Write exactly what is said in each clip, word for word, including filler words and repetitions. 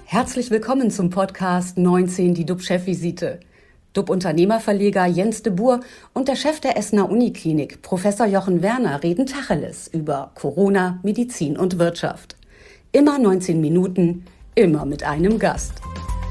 Herzlich willkommen zum Podcast neunzehn, die D U B-Chefvisite. D U B-Unternehmerverleger Jens de Boer und der Chef der Essener Uniklinik, Professor Jochen Werner, reden Tacheles über Corona, Medizin und Wirtschaft. Immer neunzehn Minuten, immer mit einem Gast.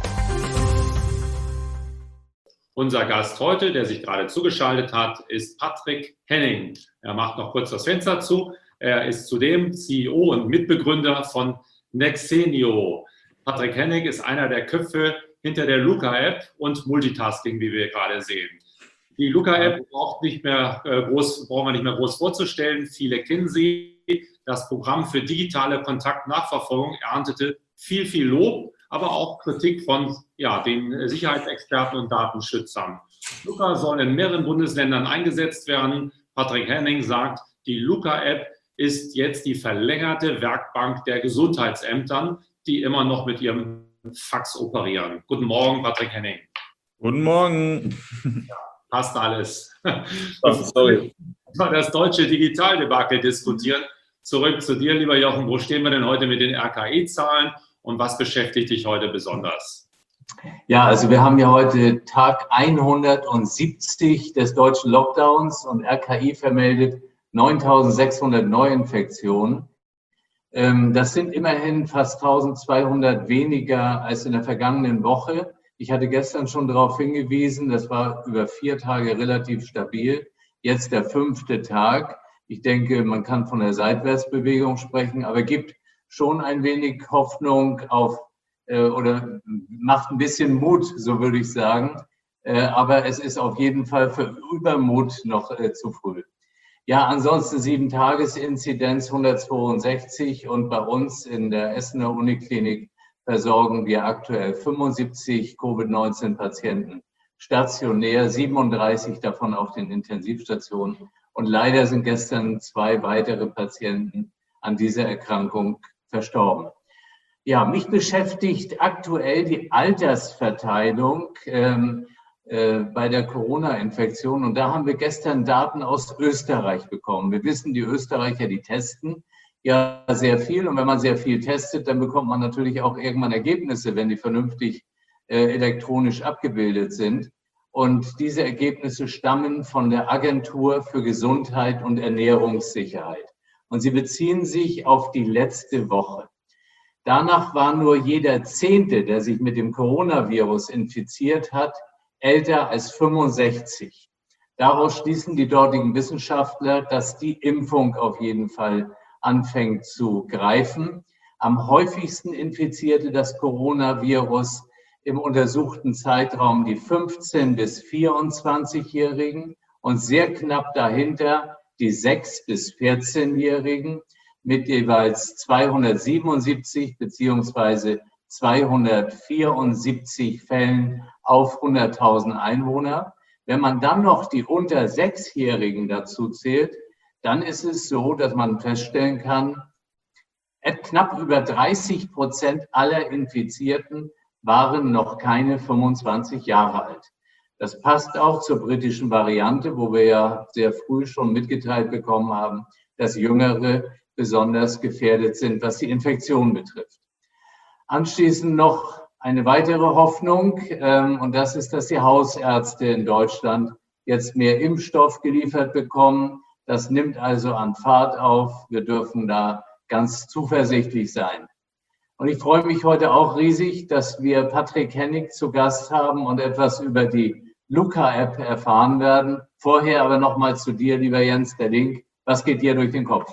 Unser Gast heute, der sich gerade zugeschaltet hat, ist Patrick Henning. Er macht noch kurz das Fenster zu. Er ist zudem C E O und Mitbegründer von Nexenio. Patrick Henning ist einer der Köpfe hinter der Luca-App und Multitasking, wie wir gerade sehen. Die Luca-App braucht nicht mehr äh, groß, brauchen wir nicht mehr groß vorzustellen. Viele kennen sie. Das Programm für digitale Kontaktnachverfolgung erntete viel, viel Lob, aber auch Kritik von ja, den Sicherheitsexperten und Datenschützern. Luca soll in mehreren Bundesländern eingesetzt werden. Patrick Henning sagt, die Luca-App ist jetzt die verlängerte Werkbank der Gesundheitsämtern, die immer noch mit ihrem Fax operieren. Guten Morgen, Patrick Henning. Guten Morgen. Ja, passt alles. Oh, sorry. Über das deutsche Digitaldebakel diskutieren. Zurück zu dir, lieber Jochen. Wo stehen wir denn heute mit den R K I-Zahlen und was beschäftigt dich heute besonders? Ja, also wir haben ja heute Tag hundertsiebzig des deutschen Lockdowns und R K I vermeldet neuntausendsechshundert Neuinfektionen. Das sind immerhin fast eintausendzweihundert weniger als in der vergangenen Woche. Ich hatte gestern schon darauf hingewiesen, das war über vier Tage relativ stabil. Jetzt der fünfte Tag. Ich denke, man kann von der Seitwärtsbewegung sprechen, aber gibt schon ein wenig Hoffnung auf äh, oder macht ein bisschen Mut, so würde ich sagen. Äh, aber es ist auf jeden Fall für Übermut noch äh, zu früh. Ja, ansonsten sieben-Tages-Inzidenz hundertzweiundsechzig und bei uns in der Essener Uniklinik versorgen wir aktuell fünfundsiebzig Covid neunzehn Patienten stationär, siebenunddreißig davon auf den Intensivstationen. Und leider sind gestern zwei weitere Patienten an dieser Erkrankung verstorben. Ja, mich beschäftigt aktuell die Altersverteilung ähm, äh, bei der Corona-Infektion. Und da haben wir gestern Daten aus Österreich bekommen. Wir wissen, die Österreicher, die testen ja sehr viel. Und wenn man sehr viel testet, dann bekommt man natürlich auch irgendwann Ergebnisse, wenn die vernünftig äh, elektronisch abgebildet sind. Und diese Ergebnisse stammen von der Agentur für Gesundheit und Ernährungssicherheit. Und sie beziehen sich auf die letzte Woche. Danach war nur jeder Zehnte, der sich mit dem Coronavirus infiziert hat, älter als fünfundsechzig. Daraus schließen die dortigen Wissenschaftler, dass die Impfung auf jeden Fall anfängt zu greifen. Am häufigsten infizierte das Coronavirus im untersuchten Zeitraum die fünfzehn- bis vierundzwanzigjährigen und sehr knapp dahinter die sechs- bis vierzehnjährigen mit jeweils zweihundertsiebenundsiebzig beziehungsweise zweihundertvierundsiebzig Fällen auf hunderttausend Einwohner. Wenn man dann noch die unter sechsjährigen dazu zählt, dann ist es so, dass man feststellen kann, knapp über dreißig Prozent aller Infizierten waren noch keine fünfundzwanzig Jahre alt. Das passt auch zur britischen Variante, wo wir ja sehr früh schon mitgeteilt bekommen haben, dass Jüngere besonders gefährdet sind, was die Infektion betrifft. Anschließend noch eine weitere Hoffnung, ähm, und das ist, dass die Hausärzte in Deutschland jetzt mehr Impfstoff geliefert bekommen. Das nimmt also an Fahrt auf. Wir dürfen da ganz zuversichtlich sein. Und ich freue mich heute auch riesig, dass wir Patrick Henning zu Gast haben und etwas über die Luca-App erfahren werden. Vorher aber nochmal zu dir, lieber Jens, der Link. Was geht dir durch den Kopf?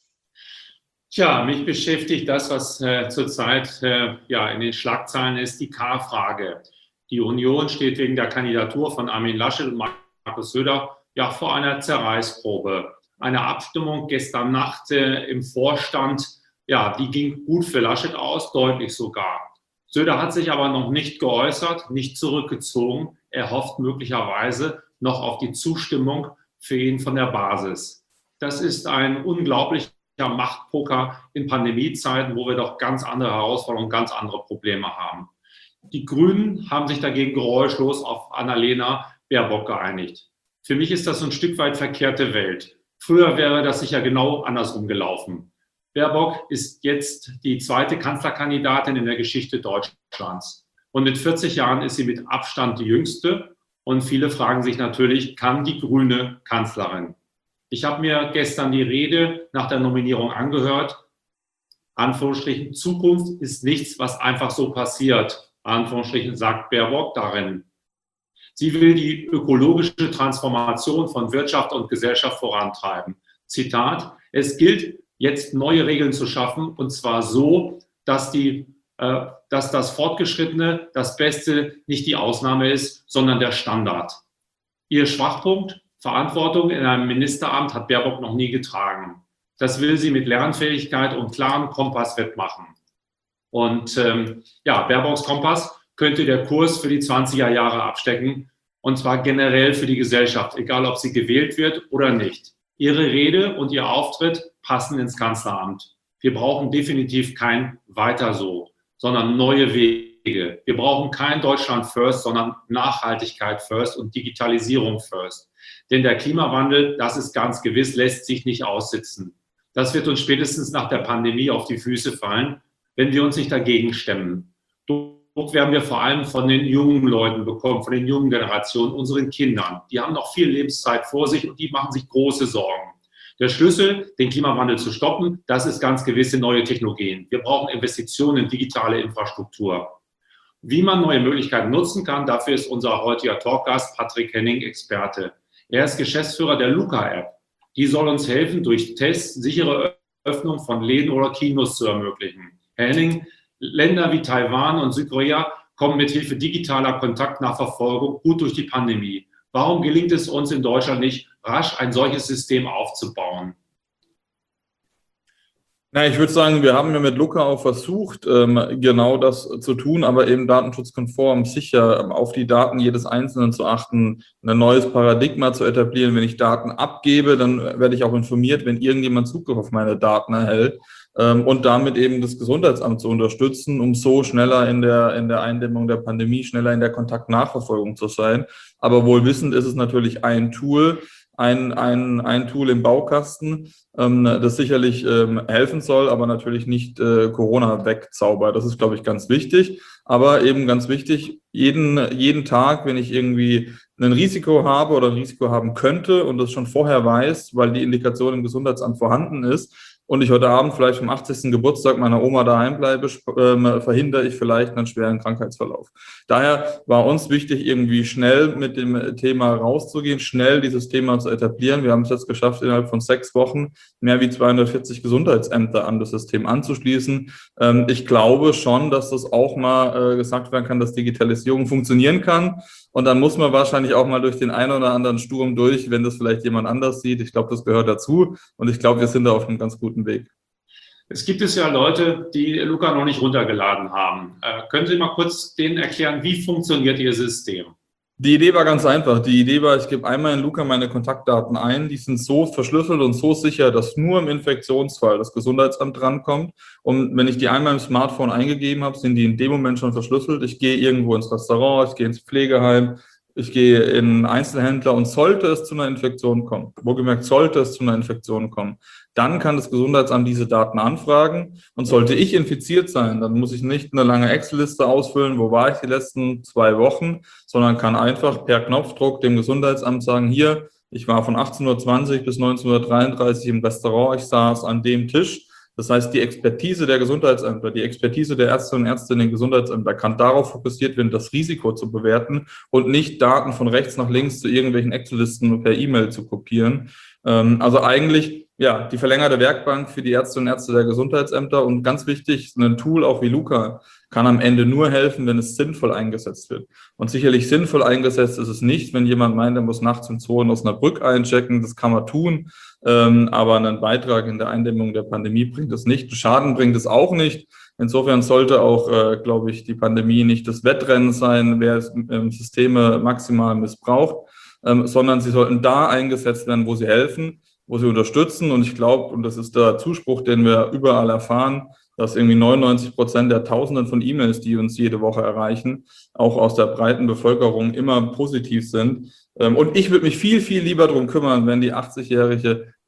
Tja, mich beschäftigt das, was äh, zurzeit äh, ja, in den Schlagzeilen ist, die K-Frage. Die Union steht wegen der Kandidatur von Armin Laschet und Markus Söder ja vor einer Zerreißprobe. Eine Abstimmung gestern Nacht äh, im Vorstand, ja, die ging gut für Laschet aus, deutlich sogar. Söder hat sich aber noch nicht geäußert, nicht zurückgezogen. Er hofft möglicherweise noch auf die Zustimmung für ihn von der Basis. Das ist ein unglaublicher Machtpoker in Pandemiezeiten, wo wir doch ganz andere Herausforderungen, ganz andere Probleme haben. Die Grünen haben sich dagegen geräuschlos auf Annalena Baerbock geeinigt. Für mich ist das so ein Stück weit verkehrte Welt. Früher wäre das sicher genau andersrum gelaufen. Baerbock ist jetzt die zweite Kanzlerkandidatin in der Geschichte Deutschlands. Und mit vierzig Jahren ist sie mit Abstand die jüngste. Und viele fragen sich natürlich, kann die grüne Kanzlerin? Ich habe mir gestern die Rede nach der Nominierung angehört. Anführungsstrichen, Zukunft ist nichts, was einfach so passiert. Anführungsstrichen sagt Baerbock darin. Sie will die ökologische Transformation von Wirtschaft und Gesellschaft vorantreiben. Zitat, es gilt, jetzt neue Regeln zu schaffen, und zwar so, dass, die, äh, dass das Fortgeschrittene, das Beste nicht die Ausnahme ist, sondern der Standard. Ihr Schwachpunkt, Verantwortung in einem Ministeramt, hat Baerbock noch nie getragen. Das will sie mit Lernfähigkeit und klarem Kompass wettmachen. Und ähm, ja, Baerbocks Kompass könnte der Kurs für die zwanziger Jahre abstecken, und zwar generell für die Gesellschaft, egal ob sie gewählt wird oder nicht. Ihre Rede und ihr Auftritt passen ins Kanzleramt. Wir brauchen definitiv kein Weiter so, sondern neue Wege. Wir brauchen kein Deutschland first, sondern Nachhaltigkeit first und Digitalisierung first. Denn der Klimawandel, das ist ganz gewiss, lässt sich nicht aussitzen. Das wird uns spätestens nach der Pandemie auf die Füße fallen, wenn wir uns nicht dagegen stemmen. Druck werden wir vor allem von den jungen Leuten bekommen, von den jungen Generationen, unseren Kindern. Die haben noch viel Lebenszeit vor sich und die machen sich große Sorgen. Der Schlüssel, den Klimawandel zu stoppen, das ist ganz gewisse neue Technologien. Wir brauchen Investitionen in digitale Infrastruktur. Wie man neue Möglichkeiten nutzen kann, dafür ist unser heutiger Talkgast Patrick Henning Experte. Er ist Geschäftsführer der Luca-App. Die soll uns helfen, durch Tests sichere Öffnung von Läden oder Kinos zu ermöglichen. Herr Henning, Länder wie Taiwan und Südkorea kommen mithilfe digitaler Kontaktnachverfolgung gut durch die Pandemie. Warum gelingt es uns in Deutschland nicht, rasch ein solches System aufzubauen? Na, ich würde sagen, wir haben ja mit Luca auch versucht, ähm, genau das zu tun, aber eben datenschutzkonform, sicher auf die Daten jedes Einzelnen zu achten, ein neues Paradigma zu etablieren. Wenn ich Daten abgebe, dann werde ich auch informiert, wenn irgendjemand Zugriff auf meine Daten erhält, ähm, und damit eben das Gesundheitsamt zu unterstützen, um so schneller in der, in der Eindämmung der Pandemie, schneller in der Kontaktnachverfolgung zu sein. Aber wohl wissend ist es natürlich ein Tool, Ein, ein, ein Tool im Baukasten, ähm, das sicherlich ähm, helfen soll, aber natürlich nicht äh, Corona wegzaubert. Das ist, glaube ich, ganz wichtig. Aber eben ganz wichtig, jeden, jeden Tag, wenn ich irgendwie ein Risiko habe oder ein Risiko haben könnte und das schon vorher weiß, weil die Indikation im Gesundheitsamt vorhanden ist, und ich heute Abend vielleicht vom achtzigsten Geburtstag meiner Oma daheim bleibe, äh, verhindere ich vielleicht einen schweren Krankheitsverlauf. Daher war uns wichtig, irgendwie schnell mit dem Thema rauszugehen, schnell dieses Thema zu etablieren. Wir haben es jetzt geschafft, innerhalb von sechs Wochen mehr wie zweihundertvierzig Gesundheitsämter an das System anzuschließen. Ähm, ich glaube schon, dass das auch mal äh, gesagt werden kann, dass Digitalisierung funktionieren kann. Und dann muss man wahrscheinlich auch mal durch den einen oder anderen Sturm durch, wenn das vielleicht jemand anders sieht. Ich glaube, das gehört dazu. Und ich glaube, wir sind da auf einem ganz guten Weg. Es gibt es ja Leute, die Luca noch nicht runtergeladen haben. Äh, können Sie mal kurz denen erklären, wie funktioniert Ihr System? Die Idee war ganz einfach. Die Idee war, ich gebe einmal in Luca meine Kontaktdaten ein. Die sind so verschlüsselt und so sicher, dass nur im Infektionsfall das Gesundheitsamt drankommt. Und wenn ich die einmal im Smartphone eingegeben habe, sind die in dem Moment schon verschlüsselt. Ich gehe irgendwo ins Restaurant, ich gehe ins Pflegeheim, ich gehe in einen Einzelhändler, und sollte es zu einer Infektion kommen, wohlgemerkt sollte es zu einer Infektion kommen, dann kann das Gesundheitsamt diese Daten anfragen, und sollte ich infiziert sein, dann muss ich nicht eine lange Excel-Liste ausfüllen, wo war ich die letzten zwei Wochen, sondern kann einfach per Knopfdruck dem Gesundheitsamt sagen, hier, ich war von achtzehn Uhr zwanzig bis neunzehn Uhr dreiunddreißig im Restaurant, ich saß an dem Tisch. Das heißt, die Expertise der Gesundheitsämter, die Expertise der Ärztinnen und Ärzte in den Gesundheitsämtern kann darauf fokussiert werden, das Risiko zu bewerten und nicht Daten von rechts nach links zu irgendwelchen Excel-Listen per E-Mail zu kopieren. Also eigentlich, ja, die verlängerte Werkbank für die Ärztinnen und Ärzte der Gesundheitsämter, und ganz wichtig, ein Tool auch wie Luca kann am Ende nur helfen, wenn es sinnvoll eingesetzt wird. Und sicherlich sinnvoll eingesetzt ist es nicht, wenn jemand meint, er muss nachts im Zoo in Osnabrück einchecken. Das kann man tun, ähm, aber einen Beitrag in der Eindämmung der Pandemie bringt es nicht. Schaden bringt es auch nicht. Insofern sollte auch, äh, glaube ich, die Pandemie nicht das Wettrennen sein, wer ähm, Systeme maximal missbraucht, ähm, sondern sie sollten da eingesetzt werden, wo sie helfen, wo sie unterstützen. Und ich glaube, und das ist der Zuspruch, den wir überall erfahren, dass irgendwie neunundneunzig Prozent der Tausenden von E-Mails, die uns jede Woche erreichen, auch aus der breiten Bevölkerung immer positiv sind. Und ich würde mich viel, viel lieber darum kümmern, wenn die achtzigjährige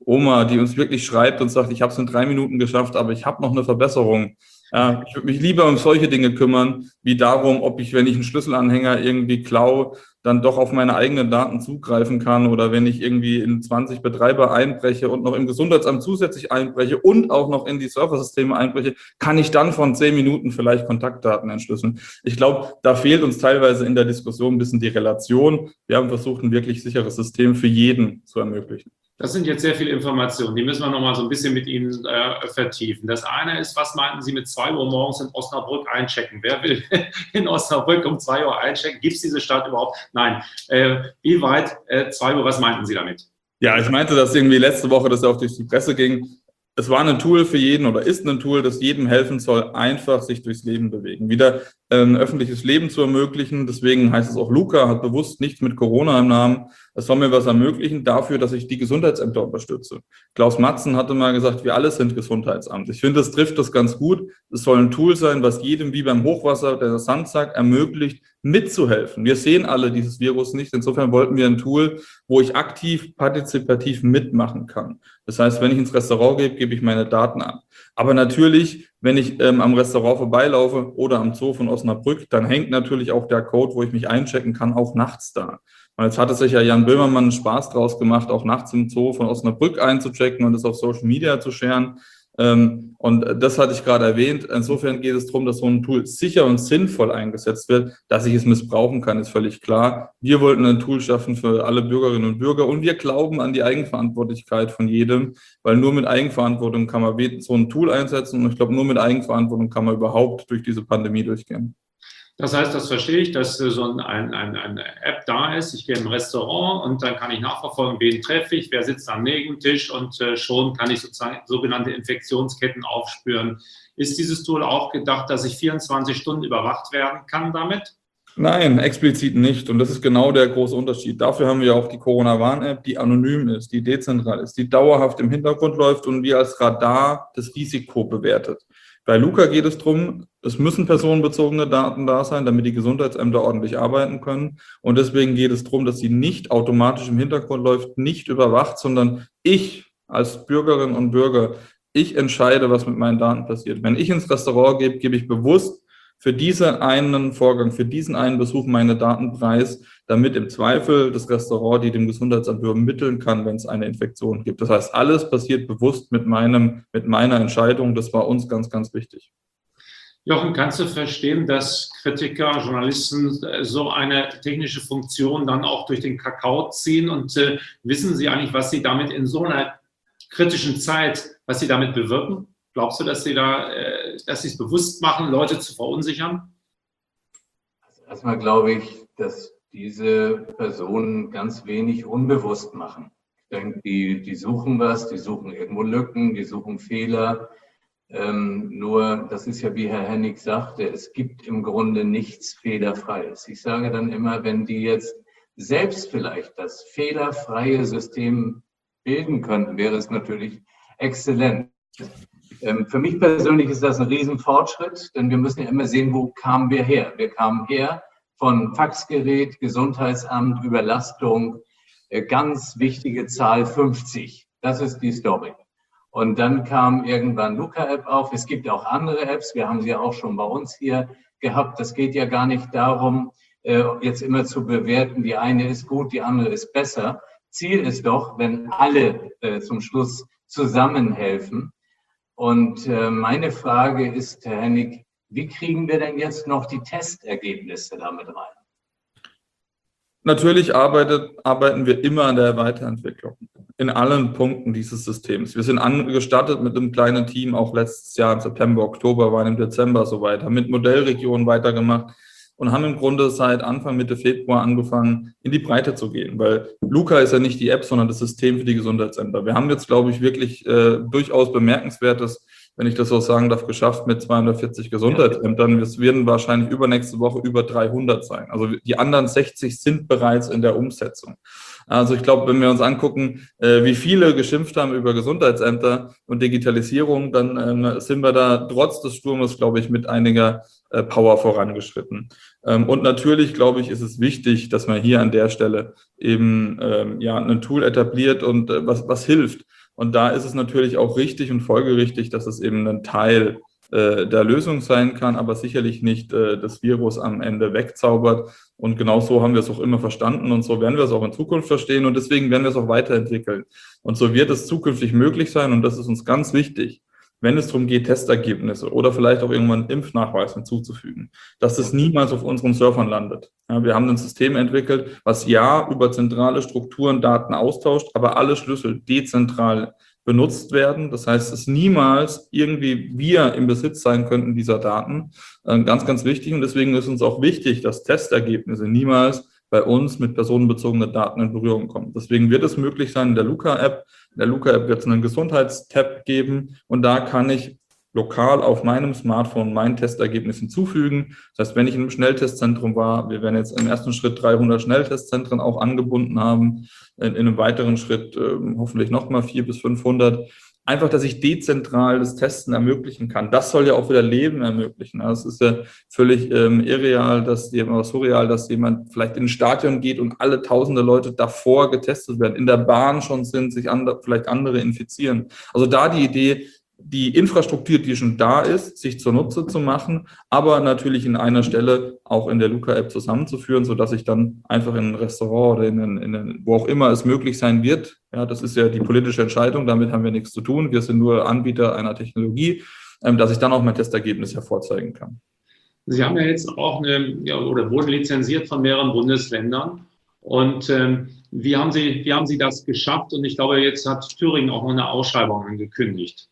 Oma, die uns wirklich schreibt und sagt, ich habe es in drei Minuten geschafft, aber ich habe noch eine Verbesserung. Ja, ich würde mich lieber um solche Dinge kümmern, wie darum, ob ich, wenn ich einen Schlüsselanhänger irgendwie klaue, dann doch auf meine eigenen Daten zugreifen kann oder wenn ich irgendwie in zwanzig Betreiber einbreche und noch im Gesundheitsamt zusätzlich einbreche und auch noch in die Surfersysteme einbreche, kann ich dann von zehn Minuten vielleicht Kontaktdaten entschlüsseln. Ich glaube, da fehlt uns teilweise in der Diskussion ein bisschen die Relation. Wir haben versucht, ein wirklich sicheres System für jeden zu ermöglichen. Das sind jetzt sehr viele Informationen, die müssen wir noch mal so ein bisschen mit Ihnen äh, vertiefen. Das eine ist, was meinten Sie mit zwei Uhr morgens in Osnabrück einchecken? Wer will in Osnabrück um zwei Uhr einchecken? Gibt es diese Stadt überhaupt? Nein. Äh, wie weit äh, zwei Uhr, was meinten Sie damit? Ja, ich meinte, dass irgendwie letzte Woche das auch durch die Presse ging. Es war ein Tool für jeden oder ist ein Tool, das jedem helfen soll, einfach sich durchs Leben bewegen, wieder ein öffentliches Leben zu ermöglichen. Deswegen heißt es auch, Luca hat bewusst nichts mit Corona im Namen. Es soll mir was ermöglichen dafür, dass ich die Gesundheitsämter unterstütze. Klaus Matzen hatte mal gesagt, wir alle sind Gesundheitsamt. Ich finde, das trifft das ganz gut. Es soll ein Tool sein, was jedem wie beim Hochwasser, der Sandsack, ermöglicht, mitzuhelfen. Wir sehen alle dieses Virus nicht. Insofern wollten wir ein Tool, wo ich aktiv, partizipativ mitmachen kann. Das heißt, wenn ich ins Restaurant gehe, gebe ich meine Daten an. Aber natürlich, wenn ich ähm, am Restaurant vorbeilaufe oder am Zoo von Osnabrück, dann hängt natürlich auch der Code, wo ich mich einchecken kann, auch nachts da. Und jetzt hatte sich ja Jan Böhmermann einen Spaß draus gemacht, auch nachts im Zoo von Osnabrück einzuchecken und es auf Social Media zu scheren. Ähm, und das hatte ich gerade erwähnt. Insofern geht es darum, dass so ein Tool sicher und sinnvoll eingesetzt wird. Dass ich es missbrauchen kann, ist völlig klar. Wir wollten ein Tool schaffen für alle Bürgerinnen und Bürger und wir glauben an die Eigenverantwortlichkeit von jedem, weil nur mit Eigenverantwortung kann man so ein Tool einsetzen und ich glaube, nur mit Eigenverantwortung kann man überhaupt durch diese Pandemie durchgehen. Das heißt, das verstehe ich, dass so ein, ein, eine App da ist. Ich gehe im Restaurant und dann kann ich nachverfolgen, wen treffe ich, wer sitzt am Nebentisch und äh, schon kann ich sozusagen sogenannte Infektionsketten aufspüren. Ist dieses Tool auch gedacht, dass ich vierundzwanzig Stunden überwacht werden kann damit? Nein, explizit nicht. Und das ist genau der große Unterschied. Dafür haben wir auch die Corona-Warn-App, die anonym ist, die dezentral ist, die dauerhaft im Hintergrund läuft und wir als Radar das Risiko bewertet. Bei Luca geht es darum, es müssen personenbezogene Daten da sein, damit die Gesundheitsämter ordentlich arbeiten können. Und deswegen geht es darum, dass sie nicht automatisch im Hintergrund läuft, nicht überwacht, sondern ich als Bürgerin und Bürger, ich entscheide, was mit meinen Daten passiert. Wenn ich ins Restaurant gehe, gebe ich bewusst für diesen einen Vorgang, für diesen einen Besuch meine Daten preis, damit im Zweifel das Restaurant die dem Gesundheitsamt übermitteln kann, wenn es eine Infektion gibt. Das heißt, alles passiert bewusst mit meinem, mit meiner Entscheidung. Das war uns ganz, ganz wichtig. Jochen, kannst du verstehen, dass Kritiker, Journalisten so eine technische Funktion dann auch durch den Kakao ziehen und äh, wissen sie eigentlich, was sie damit in so einer kritischen Zeit, was sie damit bewirken? Glaubst du, dass sie da, äh, dass sie es bewusst machen, Leute zu verunsichern? Also erstmal glaube ich, dass diese Personen ganz wenig unbewusst machen. Ich denke, die, die suchen was, die suchen irgendwo Lücken, die suchen Fehler. Ähm, nur, das ist ja, wie Herr Hennig sagte, es gibt im Grunde nichts Fehlerfreies. Ich sage dann immer, wenn die jetzt selbst vielleicht das fehlerfreie System bilden könnten, wäre es natürlich exzellent. Ähm, für mich persönlich ist das ein Riesenfortschritt, denn wir müssen ja immer sehen, wo kamen wir her. Wir kamen her von Faxgerät, Gesundheitsamt, Überlastung, äh, ganz wichtige Zahl fünfzig. Das ist die Story. Und dann kam irgendwann Luca-App auf. Es gibt auch andere Apps. Wir haben sie ja auch schon bei uns hier gehabt. Das geht ja gar nicht darum, äh, jetzt immer zu bewerten, die eine ist gut, die andere ist besser. Ziel ist doch, wenn alle äh, zum Schluss zusammenhelfen. Und äh, meine Frage ist, Herr Hennig, wie kriegen wir denn jetzt noch die Testergebnisse damit rein? Natürlich arbeitet, arbeiten wir immer an der Weiterentwicklung in allen Punkten dieses Systems. Wir sind angestartet mit einem kleinen Team, auch letztes Jahr im September, Oktober, waren im Dezember so weiter, mit Modellregionen weitergemacht und haben im Grunde seit Anfang, Mitte Februar angefangen, in die Breite zu gehen, weil Luca ist ja nicht die App, sondern das System für die Gesundheitsämter. Wir haben jetzt, glaube ich, wirklich äh, durchaus Bemerkenswertes, wenn ich das so sagen darf, geschafft mit zweihundertvierzig Gesundheitsämtern. Es werden wahrscheinlich übernächste Woche über dreihundert sein. Also die anderen sechzig sind bereits in der Umsetzung. Also ich glaube, wenn wir uns angucken, äh, wie viele geschimpft haben über Gesundheitsämter und Digitalisierung, dann ähm, sind wir da trotz des Sturmes, glaube ich, mit einiger äh, Power vorangeschritten. Ähm, und natürlich, glaube ich, ist es wichtig, dass man hier an der Stelle eben ähm, ja ein Tool etabliert und äh, was, was hilft. Und da ist es natürlich auch richtig und folgerichtig, dass es eben ein Teil äh, der Lösung sein kann, aber sicherlich nicht äh, das Virus am Ende wegzaubert. Und genau so haben wir es auch immer verstanden und so werden wir es auch in Zukunft verstehen und deswegen werden wir es auch weiterentwickeln. Und so wird es zukünftig möglich sein und das ist uns ganz wichtig, wenn es darum geht, Testergebnisse oder vielleicht auch irgendwann Impfnachweis hinzuzufügen, dass es niemals auf unseren Servern landet. Ja, wir haben ein System entwickelt, was ja über zentrale Strukturen Daten austauscht, aber alle Schlüssel dezentral benutzt werden. Das heißt, dass niemals irgendwie wir im Besitz sein könnten dieser Daten. Ganz, ganz wichtig. Und deswegen ist uns auch wichtig, dass Testergebnisse niemals bei uns mit personenbezogenen Daten in Berührung kommen. Deswegen wird es möglich sein, in der Luca-App, in der Luca-App wird es einen Gesundheitstab geben und da kann ich lokal auf meinem Smartphone mein Testergebnis hinzufügen. Das heißt, wenn ich in einem Schnelltestzentrum war, wir werden jetzt im ersten Schritt dreihundert Schnelltestzentren auch angebunden haben, in, in einem weiteren Schritt äh, hoffentlich nochmal vierhundert bis fünfhundert. Einfach, dass ich dezentral das Testen ermöglichen kann. Das soll ja auch wieder Leben ermöglichen. Also es ist ja völlig ähm, irreal, dass jemand, surreal, dass jemand vielleicht in ein Stadion geht und alle tausende Leute davor getestet werden, in der Bahn schon sind, sich andere, vielleicht andere infizieren. Also da die Idee, die Infrastruktur, die schon da ist, sich zunutze zu machen, aber natürlich in einer Stelle auch in der Luca-App zusammenzuführen, sodass ich dann einfach in ein Restaurant oder in, in, in wo auch immer es möglich sein wird, ja, das ist ja die politische Entscheidung, damit haben wir nichts zu tun, wir sind nur Anbieter einer Technologie, ähm, dass ich dann auch mein Testergebnis hervorzeigen kann. Sie haben ja jetzt auch eine, ja, oder wurden lizenziert von mehreren Bundesländern. Und ähm, wie haben Sie, wie haben Sie das geschafft? Und ich glaube, jetzt hat Thüringen auch noch eine Ausschreibung angekündigt.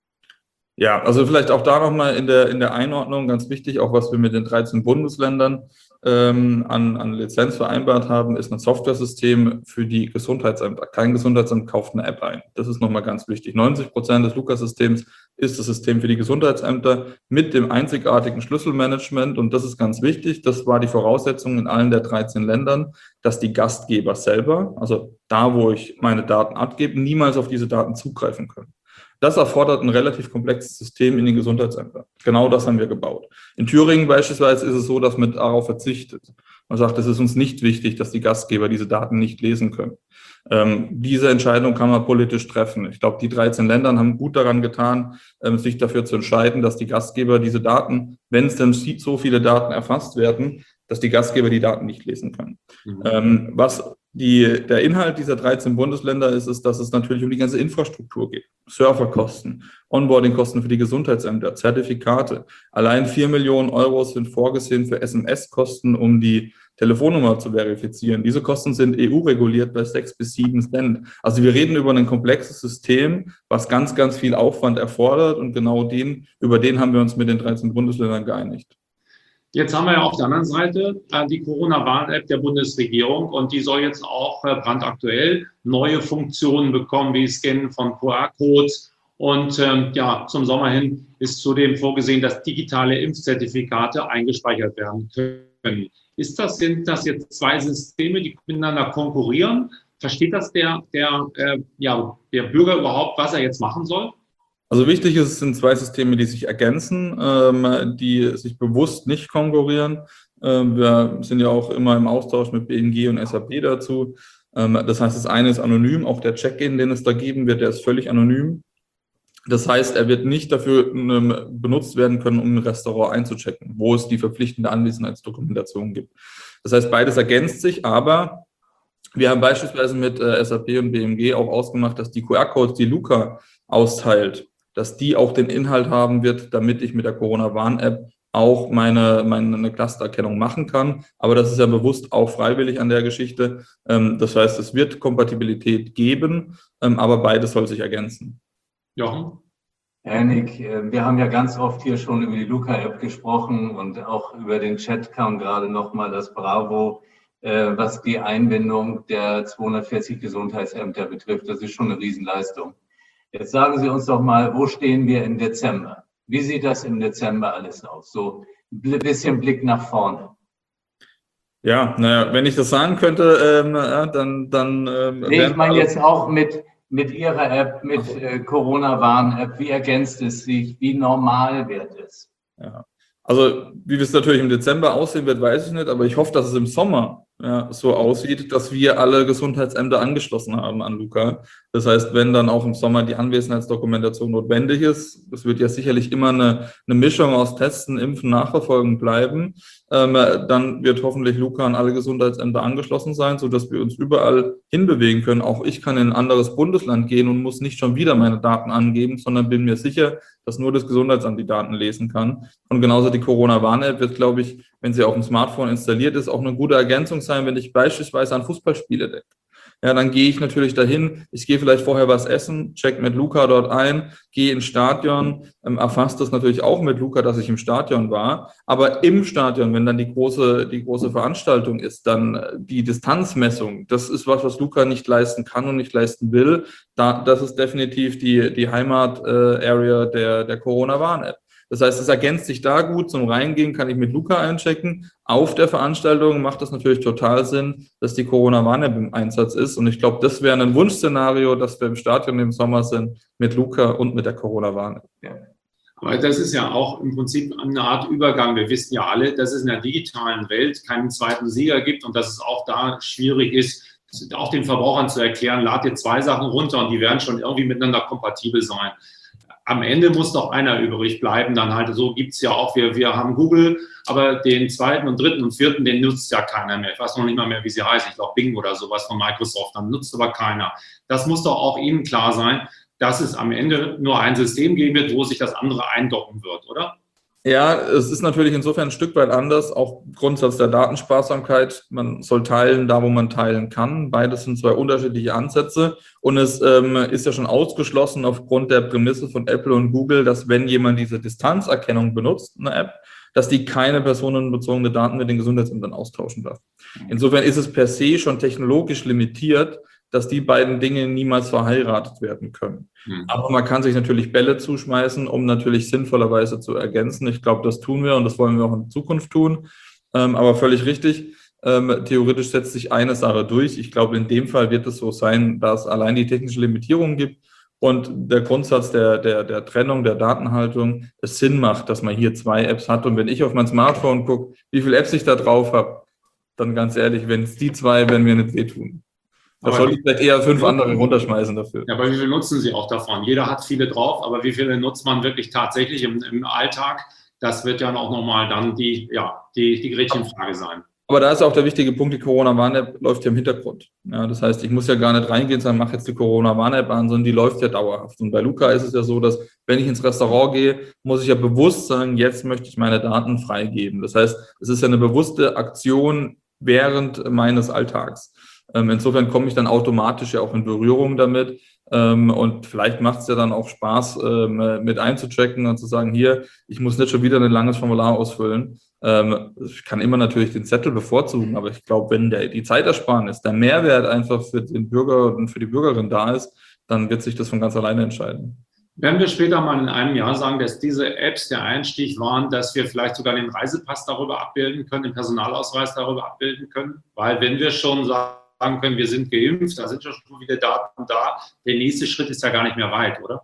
Ja, also vielleicht auch da nochmal in der, in der Einordnung ganz wichtig, auch was wir mit den dreizehn Bundesländern ähm, an, an Lizenz vereinbart haben, ist ein Softwaresystem für die Gesundheitsämter. Kein Gesundheitsamt kauft eine App ein. Das ist nochmal ganz wichtig. neunzig Prozent des Luca-Systems ist das System für die Gesundheitsämter mit dem einzigartigen Schlüsselmanagement. Und das ist ganz wichtig. Das war die Voraussetzung in allen der dreizehn Ländern, dass die Gastgeber selber, also da, wo ich meine Daten abgebe, niemals auf diese Daten zugreifen können. Das erfordert ein relativ komplexes System in den Gesundheitsämtern. Genau das haben wir gebaut. In Thüringen beispielsweise ist es so, dass man darauf verzichtet. Man sagt, es ist uns nicht wichtig, dass die Gastgeber diese Daten nicht lesen können. Ähm, diese Entscheidung kann man politisch treffen. Ich glaube, die dreizehn Länder haben gut daran getan, ähm, sich dafür zu entscheiden, dass die Gastgeber diese Daten, wenn es denn so viele Daten erfasst werden, dass die Gastgeber die Daten nicht lesen können. Mhm. Ähm, was die, der Inhalt dieser dreizehn Bundesländer ist, ist, dass es natürlich um die ganze Infrastruktur geht. Serverkosten, Onboardingkosten für die Gesundheitsämter, Zertifikate. Allein vier Millionen Euro sind vorgesehen für S M S-Kosten, um die Telefonnummer zu verifizieren. Diese Kosten sind E U-reguliert bei sechs bis sieben Cent. Also wir reden über ein komplexes System, was ganz, ganz viel Aufwand erfordert und genau den, über den haben wir uns mit den dreizehn Bundesländern geeinigt. Jetzt haben wir ja auf der anderen Seite äh, die Corona-Warn-App der Bundesregierung und die soll jetzt auch äh, brandaktuell neue Funktionen bekommen, wie Scannen von Q R-Codes. Und ähm, ja, zum Sommer hin ist zudem vorgesehen, dass digitale Impfzertifikate eingespeichert werden können. Ist das, sind das jetzt zwei Systeme, die miteinander konkurrieren? Versteht das der, der, äh, ja, der Bürger überhaupt, was er jetzt machen soll? Also wichtig ist, es sind zwei Systeme, die sich ergänzen, ähm, die sich bewusst nicht konkurrieren. Ähm, wir sind ja auch immer im Austausch mit B M G und S A P dazu. Ähm, das heißt, das eine ist anonym, auch der Check-in, den es da geben wird, der ist völlig anonym. Das heißt, er wird nicht dafür ähm, benutzt werden können, um ein Restaurant einzuchecken, wo es die verpflichtende Anwesenheitsdokumentation gibt. Das heißt, beides ergänzt sich, aber wir haben beispielsweise mit äh, S A P und B M G auch ausgemacht, dass die Q R-Codes, die Luca austeilt, dass die auch den Inhalt haben wird, damit ich mit der Corona-Warn-App auch meine, meine Clustererkennung machen kann. Aber das ist ja bewusst auch freiwillig an der Geschichte. Ähm, das heißt, es wird Kompatibilität geben, ähm, aber beides soll sich ergänzen. Jochen? Herr Nick, wir haben ja ganz oft hier schon über die Luca-App gesprochen und auch über den Chat kam gerade nochmal das Bravo, was die Einbindung der zweihundertvierzig Gesundheitsämter betrifft. Das ist schon eine Riesenleistung. Jetzt sagen Sie uns doch mal, wo stehen wir im Dezember? Wie sieht das im Dezember alles aus? So ein bisschen Blick nach vorne. Ja, naja, wenn ich das sagen könnte, ähm, dann... dann ähm, nee, ich meine jetzt auch mit, mit Ihrer App, mit äh, Corona-Warn-App. Wie ergänzt es sich? Wie normal wird es? Ja. Also wie es natürlich im Dezember aussehen wird, weiß ich nicht, aber ich hoffe, dass es im Sommer ja, so aussieht, dass wir alle Gesundheitsämter angeschlossen haben an Luca. Das heißt, wenn dann auch im Sommer die Anwesenheitsdokumentation notwendig ist, es wird ja sicherlich immer eine, eine Mischung aus Testen, Impfen, Nachverfolgen bleiben, ähm, dann wird hoffentlich Luca an alle Gesundheitsämter angeschlossen sein, sodass wir uns überall hinbewegen können. Auch ich kann in ein anderes Bundesland gehen und muss nicht schon wieder meine Daten angeben, sondern bin mir sicher, dass nur das Gesundheitsamt die Daten lesen kann. Und genauso die Corona-Warn-App wird, glaube ich, wenn sie auf dem Smartphone installiert ist, auch eine gute Ergänzung sein, wenn ich beispielsweise an Fußballspiele denke. Ja, dann gehe ich natürlich dahin, ich gehe vielleicht vorher was essen, check mit Luca dort ein, gehe ins Stadion, ähm, erfasst das natürlich auch mit Luca, dass ich im Stadion war. Aber im Stadion, wenn dann die große, die große Veranstaltung ist, dann die Distanzmessung, das ist was, was Luca nicht leisten kann und nicht leisten will. Da, das ist definitiv die, die Heimat-Area äh, der, der Corona-Warn-App. Das heißt, es ergänzt sich da gut. Zum Reingehen kann ich mit Luca einchecken. Auf der Veranstaltung macht das natürlich total Sinn, dass die Corona-Warn-App im Einsatz ist. Und ich glaube, das wäre ein Wunschszenario, dass wir im Stadion im Sommer sind mit Luca und mit der Corona-Warn-App. Ja. Aber das ist ja auch im Prinzip eine Art Übergang. Wir wissen ja alle, dass es in der digitalen Welt keinen zweiten Sieger gibt und dass es auch da schwierig ist, auch den Verbrauchern zu erklären, lad dir zwei Sachen runter und die werden schon irgendwie miteinander kompatibel sein. Am Ende muss doch einer übrig bleiben, dann halt so gibt's ja auch, wir, wir haben Google, aber den zweiten und dritten und vierten, den nutzt ja keiner mehr. Ich weiß noch nicht mal mehr, wie sie heißt, ich glaube Bing oder sowas von Microsoft, dann nutzt aber keiner. Das muss doch auch Ihnen klar sein, dass es am Ende nur ein System geben wird, wo sich das andere eindocken wird, oder? Ja, es ist natürlich insofern ein Stück weit anders, auch Grundsatz der Datensparsamkeit. Man soll teilen, da wo man teilen kann. Beides sind zwei unterschiedliche Ansätze und es ähm, ist ja schon ausgeschlossen aufgrund der Prämisse von Apple und Google, dass wenn jemand diese Distanzerkennung benutzt, eine App, dass die keine personenbezogene Daten mit den Gesundheitsämtern austauschen darf. Insofern ist es per se schon technologisch limitiert, dass die beiden Dinge niemals verheiratet werden können. Mhm. Aber man kann sich natürlich Bälle zuschmeißen, um natürlich sinnvollerweise zu ergänzen. Ich glaube, das tun wir und das wollen wir auch in Zukunft tun. Ähm, aber völlig richtig, ähm, theoretisch setzt sich eine Sache durch. Ich glaube, in dem Fall wird es so sein, dass es allein die technische Limitierung gibt und der Grundsatz der, der, der Trennung, der Datenhaltung, es Sinn macht, dass man hier zwei Apps hat. Und wenn ich auf mein Smartphone gucke, wie viele Apps ich da drauf habe, dann ganz ehrlich, wenn es die zwei, werden mir nicht wehtun. Da soll ich vielleicht eher fünf andere runterschmeißen dafür. Ja, aber wie viel nutzen Sie auch davon? Jeder hat viele drauf, aber wie viele nutzt man wirklich tatsächlich im, im Alltag? Das wird ja auch nochmal dann die, ja, die, die Gretchenfrage sein. Aber da ist auch der wichtige Punkt, die Corona-Warn-App läuft ja im Hintergrund. Ja, das heißt, ich muss ja gar nicht reingehen und sagen, mach jetzt die Corona-Warn-App an, sondern die läuft ja dauerhaft. Und bei Luca ist es ja so, dass wenn ich ins Restaurant gehe, muss ich ja bewusst sagen, jetzt möchte ich meine Daten freigeben. Das heißt, es ist ja eine bewusste Aktion während meines Alltags. Insofern komme ich dann automatisch ja auch in Berührung damit und vielleicht macht es ja dann auch Spaß, mit einzuchecken und zu sagen, hier, ich muss nicht schon wieder ein langes Formular ausfüllen. Ich kann immer natürlich den Zettel bevorzugen, aber ich glaube, wenn der, die Zeitersparnis, der Mehrwert einfach für den Bürger und für die Bürgerin da ist, dann wird sich das von ganz alleine entscheiden. Werden wir später mal in einem Jahr sagen, dass diese Apps der Einstieg waren, dass wir vielleicht sogar den Reisepass darüber abbilden können, den Personalausweis darüber abbilden können? Weil wenn wir schon sagen, sagen können, wir sind geimpft, da sind ja schon wieder Daten da. Der nächste Schritt ist ja gar nicht mehr weit, oder?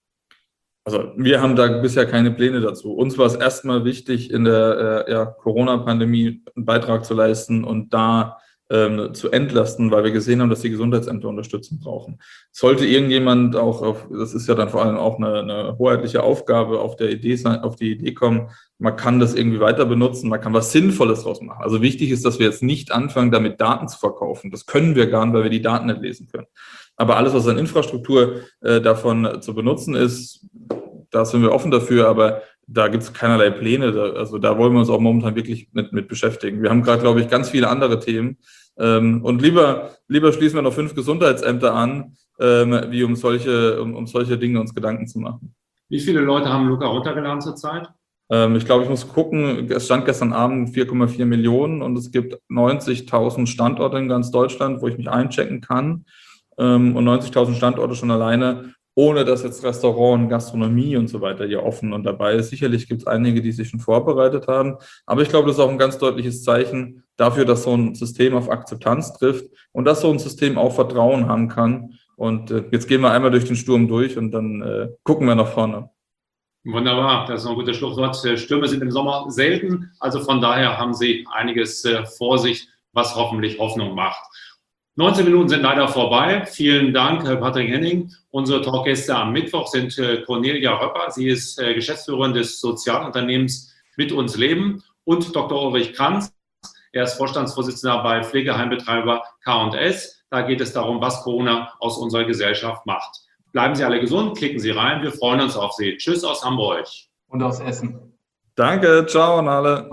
Also wir haben da bisher keine Pläne dazu. Uns war es erstmal wichtig, in der äh, ja, Corona-Pandemie einen Beitrag zu leisten und da ähm, zu entlasten, weil wir gesehen haben, dass die Gesundheitsämter Unterstützung brauchen. Sollte irgendjemand auch, auf, das ist ja dann vor allem auch eine, eine hoheitliche Aufgabe, auf, der Idee, auf die Idee kommen, man kann das irgendwie weiter benutzen, man kann was Sinnvolles draus machen. Also wichtig ist, dass wir jetzt nicht anfangen, damit Daten zu verkaufen. Das können wir gar nicht, weil wir die Daten nicht lesen können. Aber alles, was an Infrastruktur äh, davon zu benutzen ist, da sind wir offen dafür, aber da gibt es keinerlei Pläne. Da, also da wollen wir uns auch momentan wirklich mit, mit beschäftigen. Wir haben gerade, glaube ich, ganz viele andere Themen. Ähm, und lieber, lieber schließen wir noch fünf Gesundheitsämter an, ähm, wie um solche, um, um solche Dinge uns Gedanken zu machen. Wie viele Leute haben Luca runtergeladen zurzeit? Ich glaube, ich muss gucken, es stand gestern Abend vier Komma vier Millionen und es gibt neunzigtausend Standorte in ganz Deutschland, wo ich mich einchecken kann und neunzigtausend Standorte schon alleine, ohne dass jetzt Restaurant, Gastronomie und so weiter hier offen und dabei ist. Sicherlich gibt es einige, die sich schon vorbereitet haben, aber ich glaube, das ist auch ein ganz deutliches Zeichen dafür, dass so ein System auf Akzeptanz trifft und dass so ein System auch Vertrauen haben kann. Und jetzt gehen wir einmal durch den Sturm durch und dann äh, gucken wir nach vorne. Wunderbar, das ist noch ein gutes Schlusswort. Stürme sind im Sommer selten, also von daher haben Sie einiges vor sich was hoffentlich Hoffnung macht. neunzehn Minuten sind leider vorbei. Vielen Dank, Patrick Henning. Unsere Talkgäste am Mittwoch sind Cornelia Röpper. Sie ist Geschäftsführerin des Sozialunternehmens Mit uns Leben und Doktor Ulrich Kranz. Er ist Vorstandsvorsitzender bei Pflegeheimbetreiber K und S. Da geht es darum, was Corona aus unserer Gesellschaft macht. Bleiben Sie alle gesund, klicken Sie rein. Wir freuen uns auf Sie. Tschüss aus Hamburg. Und aus Essen. Danke, ciao an alle.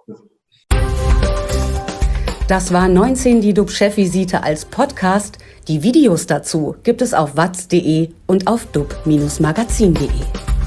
Das war neunzehn die D U B-Chefvisite als Podcast. Die Videos dazu gibt es auf watz punkt de und auf dub Bindestrich magazin punkt de.